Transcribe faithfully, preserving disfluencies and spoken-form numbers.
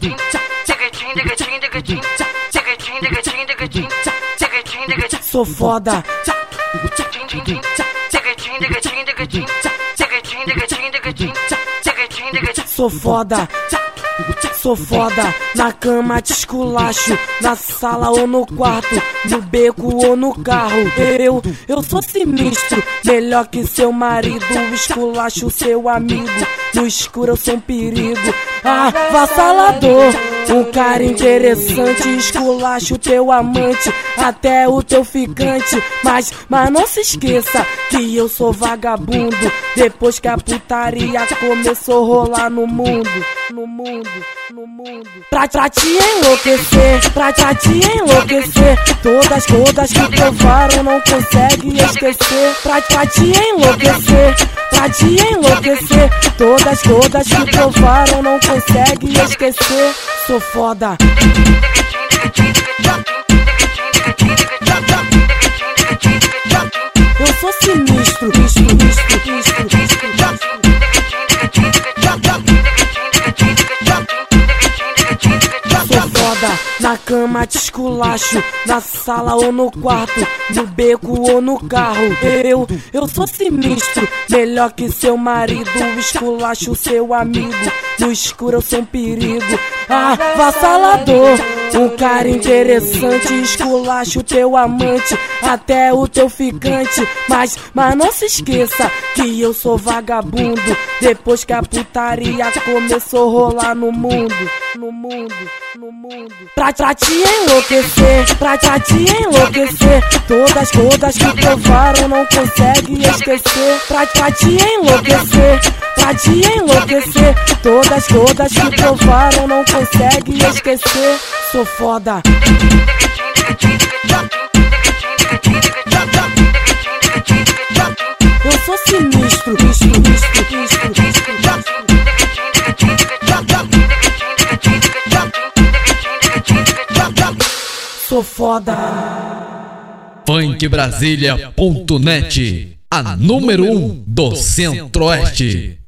Sou foda. Sou foda. Sou foda, na cama te esculacho, na sala ou no quarto, no beco ou no carro. Eu, eu sou sinistro, melhor que seu marido, esculacho seu amigo, no escuro eu sou um perigo. Avassalador, um cara interessante, esculacho teu amante, até o teu ficante. Mas, mas não se esqueça que eu sou vagabundo, depois que a putaria começou a rolar no mundo. No mundo, no mundo. Pra, pra te enlouquecer, pra, pra te enlouquecer. Todas, todas que provaram não consegue esquecer. Pra, pra te enlouquecer, pra te enlouquecer. Todas, todas que provaram não consegue esquecer. Sou foda. Eu sou sinistro, sinistro, sinistro, sinistro. Sou foda, na cama te esculacho, na sala ou no quarto, no beco ou no carro. Eu, eu sou sinistro, melhor que seu marido, esculacho seu amigo, no escuro eu sou um perigo. Avassalador, um cara interessante, esculacho teu amante, até o teu ficante. Mas, mas não se esqueça que eu sou vagabundo, depois que a putaria começou a rolar no mundo. No mundo, no mundo. Pra, pra te enlouquecer, pra, pra te enlouquecer. Todas, todas que provaram não consegue esquecer. Pra, pra te enlouquecer, pra te enlouquecer. Todas, todas que provaram não consegue esquecer. Sou foda. Eu sou sinistro, sinistro, sinistro, sinistro. Sou foda. Funk Brasília ponto net, a número um do Centro-Oeste.